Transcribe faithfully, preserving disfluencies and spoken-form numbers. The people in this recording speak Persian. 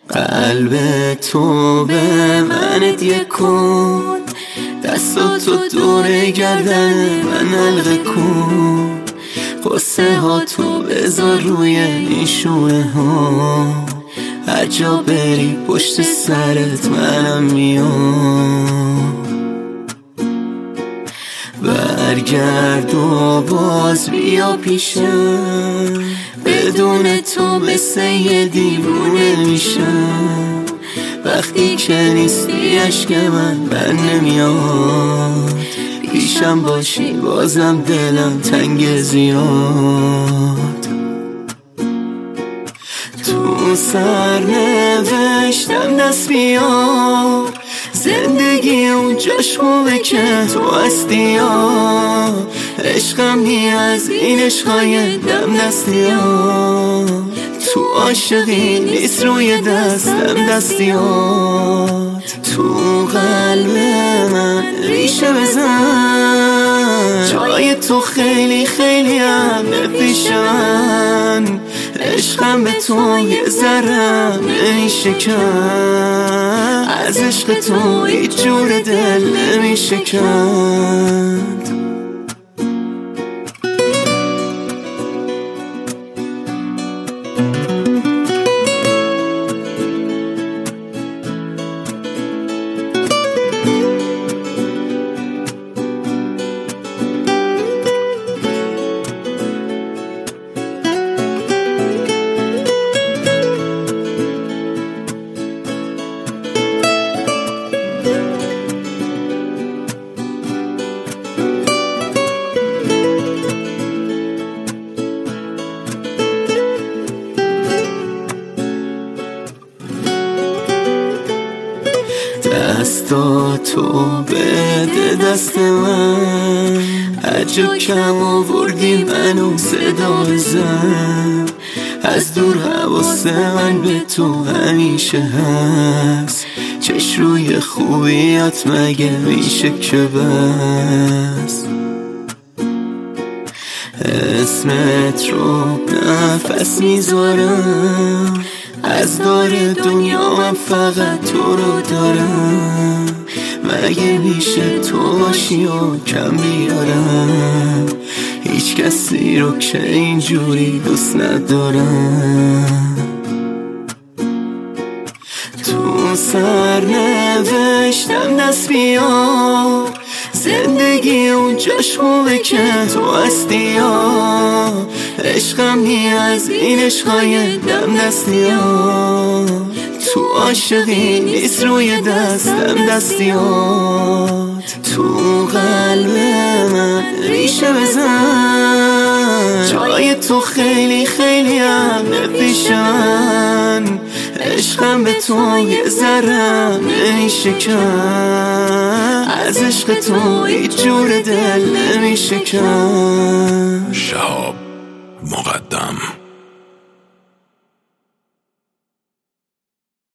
قلب تو به من هدیه کن، دستاتو دور گردن من حلقه کن، قصه ها تو بذار روی این شونه ها، هر جا بری پشت سرت منم میام. برگرد و باز بیا پیشم، بدون تو مثل یه دیوونه میشم، وقتی که نیستی عشق من بر نمیاد، پیشم باشی بازم دلم تنگ زیاد. تو سر نوشتم دست بیار، زندگی اون جاش خوبه که تو هستی یا عشقم نی از این عشقای دم دستیار، تو عاشقی نیست روی دستم دستیار، تو قلب من ریشه بزن، جای تو خیلی خیلی همه پیش من، عشقم به تو یه ذره نمیشه کند، از عشق تو هیچ جور دل نمیشه کند. دستاتو بده دست من، هرجا کم آوردی منو صدا بزن، از دور حواس من به تو همیشه هست، چش روی خوبیات مگه میشه که بس، اسمت رو نفس میذارم، از دار دنیا من فقط تو رو دارم، مگه میشه تو باشی و کم بیارم، هیچ کسی رو که اینجوری دوست ندارم. تو سر نوشتم دست بیار، زندگی اون جاش خوبه که تو هستی یا عشقم نی از این عشقای دم دستیار، تو عاشقی نیست روی دستم دستیار، تو قلب من ریشه بزن، جای تو خیلی خیلی همه پیش من، عشقم به تو یه ذره نمیشه کند، از عشق تو هیچ جور دل نمیشه کند. شهاب مقدم.